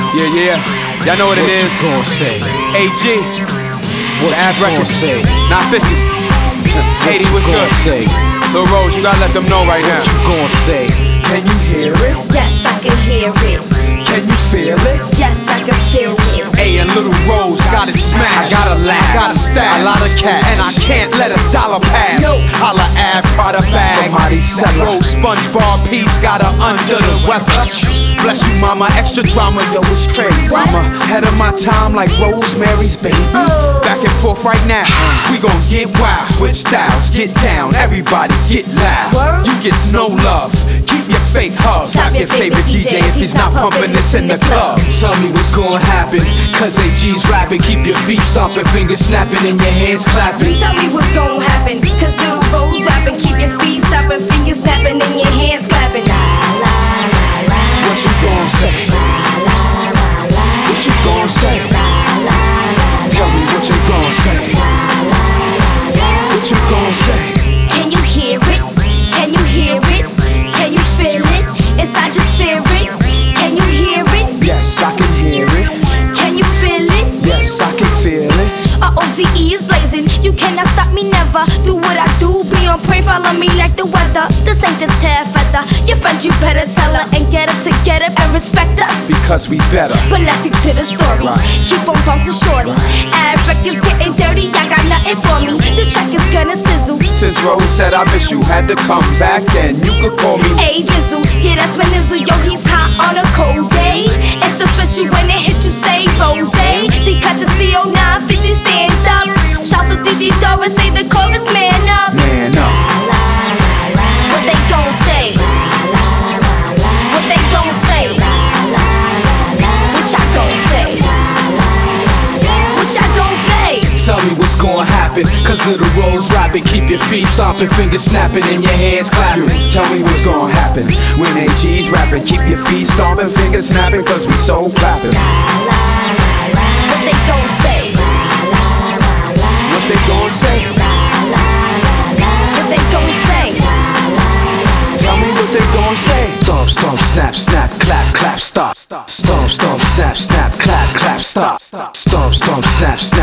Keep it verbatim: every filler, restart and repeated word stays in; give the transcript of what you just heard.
Yeah, yeah. Y'all know what it What is. you gon' say? A G. What Ab you gon' Records. say? nine fifty. Haiti, what's you good? gon' say? Lil Rose, you gotta let them know right now. What you gon' say? Can you hear it? Yes, I can hear it. Can you feel it? Yes, I can feel it. A and Little Rose got it smashed. I gotta laugh, got a stash, a lot of cash, and I can't let a dollar pass. No. Holla Av, Prada bag, Somebody sell her. Rose SpongeBob piece, got her under the weather. Bless you, mama, extra drama, yo, it's crazy. I'm ahead of my time like Rosemary's Baby. Back and forth right now, we gon' get wild, switch styles, get down, everybody get loud. You get no love, keep your fake hugs. Rap your favorite D J if he's not pumping this in the club. Tell me what's gonna happen, cause A G's rapping. Keep your feet stomping, fingers snapping, and your hands clapping. Tell me what's gonna happen, cause Little Rose rapping. Keep your feet stopping, fingers snapping, and your hands clapping. What you gon' say? What you gon' say? Tell me what you gon' say. What you gon' say? Can you hear it? Can you hear it? Can you feel it? Inside your spirit. Can you hear it? Yes, I can hear it. Can you feel it? Yes, I can feel it. Our O Z E is blazing. You cannot stop me, never. Do what I do, be on point, follow me like the weather. This ain't the tear feather. Your friend, you better tell her and get her together and respect us. Because we better. But let's get to the story. Keep on bouncing shorty. Ab Records getting dirty. I got nothing for me. This track is gonna sizzle. Since Rose said I miss you, had to come back, then you could call me. Hey Jizzle, yeah that's my nizzle. Yo, he's hot on a cold day. It's official when it hit you, say Rose. Because it's the oh nine fifty stands up. Shouts to Didi Doris, say the chorus man up. Man up. What they gon' say? What they gon' say? What y'all gon' say? What y'all gon' say? Tell me what's gonna happen, cause Little Rose rapping. Keep your feet stomping, fingers snapping, and your hands clapping. Tell me what's gonna happen when A G's rapping. Keep your feet stomping, fingers snapping, cause we so clapping. What they gon' say? What they gon' say? What they gon' say? Tell me what they gon' say. Stomp, stomp, snap, snap, clap, clap, stop. Stomp, stomp, snap, snap, clap, clap, stop. Stomp, stomp, snap, snap.